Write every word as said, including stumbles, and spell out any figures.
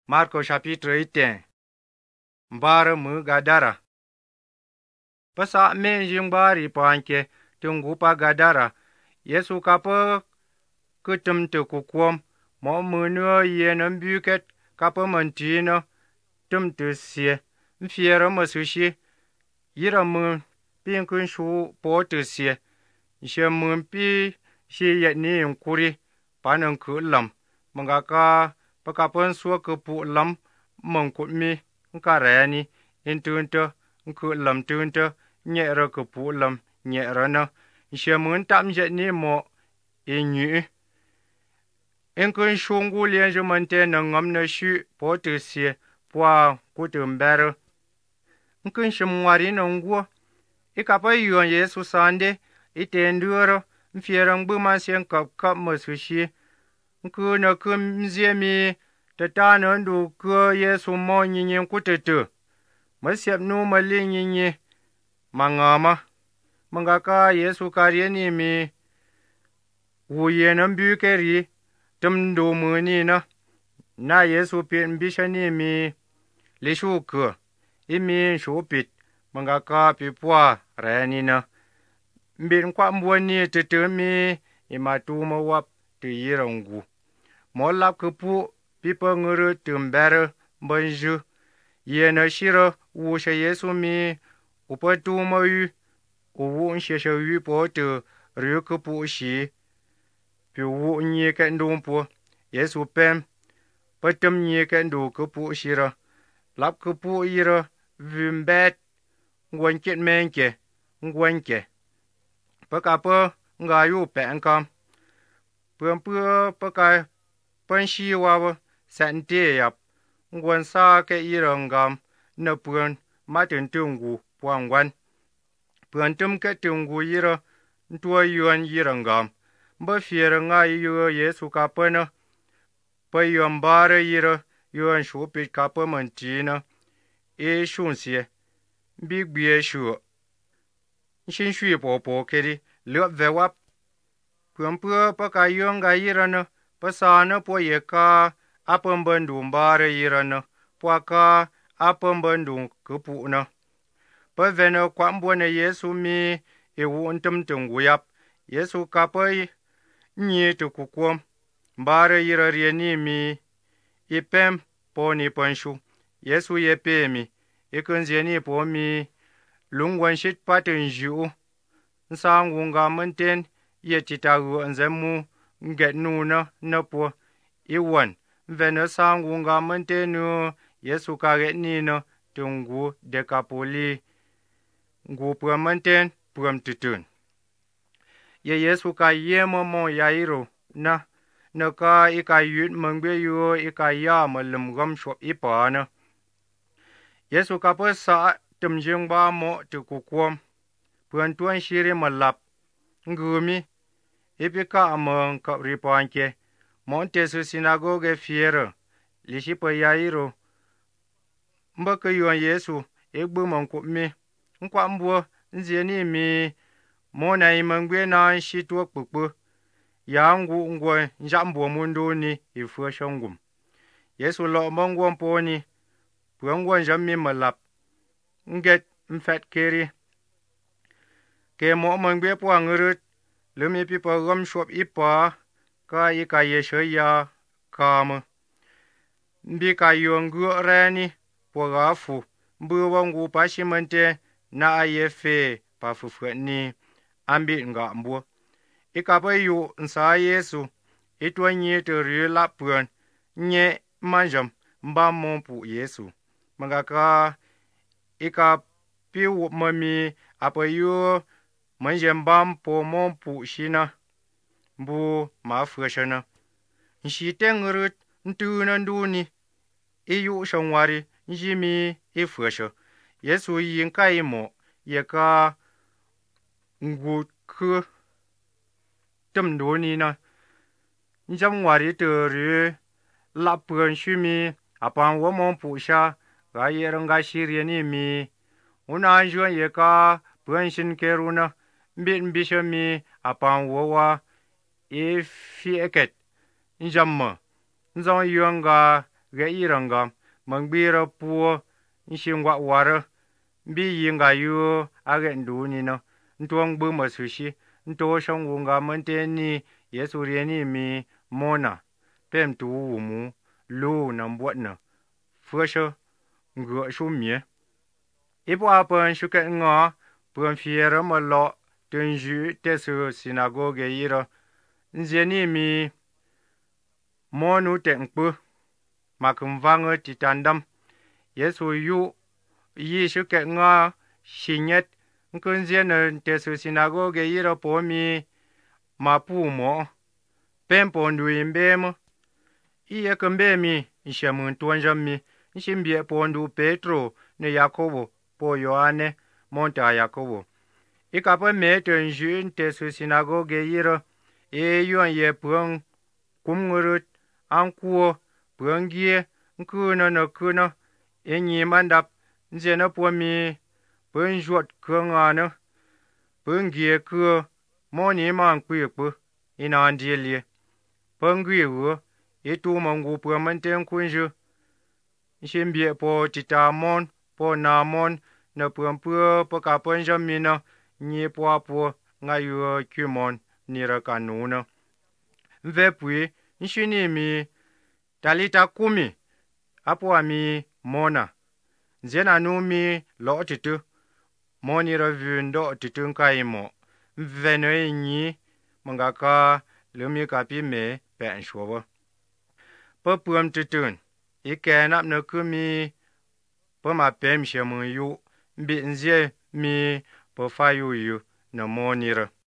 Marco chapitre iten. Mbara mu Gadara. Pasa men jingbari panke tungupa Gadara. Yesu kapa kutum te kukwom. Mo munua yenem buket kapa mantina tum te sie. Mfiera masushi. Yira mun pinkun shu po te sie. She mun pi shi yet ni nkuri panan ku lam. Mangaka pakapan suwa kepu lam mangkut mi nkarani intunta nku lam tunta nyera kepu lam nyera na she mun tam jet ni mo inyu inkun shungu lien je mante na ngam na shu po te sie pwa kutumbere nkun shim wari na ngwo ikapa yon Yesu sande itenduro mfiera ngbuma sien kap kap masushi nku na kum mziemi tata na ndu ku Yesu mo nyinyi kutetu masyep nu mali nyinyi mangama mangaka Yesu karieni mi wuye na mbukeri tumdu muni na na Yesu pit mbishani mi lishu ku imi shupit mangaka pipwa rani na mbin kwa mbwani tetemi imatu mawap te yirangu mo lap kepu pipa nguru tumbere banju yena shira wusha Yesu mi upatu mayu uwu nshesha yu po te ryu kepu shi pi wu nye kendumpo Yesu pem patem nye kendu kepu shira lap kepu yira vimbet ngwankit menke ngwanke pakapa ngayu penkam pempu pakai panshi wawa sante yap ngwan sa ke irangam na puen matin tungu puangwan puen tum ke tungu yira ntua yuan yirangam ba fiera nga yu Yesu kapana pa yuan bare yira yuan shupit kapa mantina e shunsie big bie shu shin shui popo kedi le vewap puen pu pa ka yuan ga yira na pasana po yeka apambandu mbare yirana pwaka apambandu kupu na pavena kwambona Yesu mi ewu ntum tunguyap Yesu kapai nye tukukwom mbare yirari ni mi ipem poni panshu Yesu yepe mi ikunze ni po mi lungwan shit patin ju nsangunga menten yetitagu nzemu nget nuna na po iwan vena sangunga mantenu Yesu kage nina tungu dekapoli ngu pua manten puam tutun ye Yesu ka yema mo yairo na na ka ika yut mangbe yu ika ya malam gam shop ipa na Yesu ka pa sa tumjing ba mo tukukwom puan tuan shiri malap ngumi ipika amang kap ripanke monte su sinagoge fiera lishi pa yairo mbaka yuan Yesu egbu mangkup mi nkwa mbua nzieni mi mona imangwe na shitwa kpukpu ya ngu ngwa njambo mundo ni ifua shangum Yesu lo mangwa mponi puangwa njammi malap nget mfet keri ke mo mangwe po angurut lumi pipa gam shop ipa ka ika yesha ya kama mbi ka yongu rani po gafu mbu wangu pashimante na ayefe pa fufani ambi nga mbu ika pa yu nsa Yesu itwa nye te rila puan nye manjam mba mompu Yesu mangaka ika pi mami apa yu manjem bam po mompu shina mbu ma fuashana nshi tengurut ntuna nduni iyu shangwari njimi ifuasha Yesu yinka imo yeka ngutku tumduni na njamwari tere lapuan shumi apan wamon pusha ga yeranga shirieni mi una anjuan yeka puanshin keruna mbit mbishami apan wawa e fieket njamma nzong yuanga ge irangam mangbira puo nshingwa ware bi yinga yu age nduni no ntong bu masushi nto shongwunga manteni Yesu rieni mi mona pem tu wumu lu na mbwatna fusha ngwa shumie ipo apan shuke nga pun fiera malo tunju tesu sinagoge ira nzeni mi monu tenkpu makumvanga titandam Yesu yu yi shuke nga shinyet nkunzena tesu sinagoge ira pomi mapu mo pempo ndu mbema iye kambemi nshamun tuanjami nshimbie pondu Petro ne Yakobo po Yohane monta Yakobo ikapa mete nju tesu sinagoge ira e yuan ye pung kumurut ankuo pungie nkuna na kuna enyi mandap nzena pomi punjot kungana pungie ku moni man kwipu ina andielie pungwie wo itu mangu pu manten kunju nshimbie po titamon po namon na pumpu po kapanjamina nyi po apo ngayu kumon nira kanuna mvepui nshini mi talita kumi apo ami mona nzena numi lo titu moni ravundo titu kaimo mveno nyi mangaka lumi kapi me pen showa papuam tutun ikenap na kumi pama pem shemu yu mbi nzie mi pa fayu yu na monira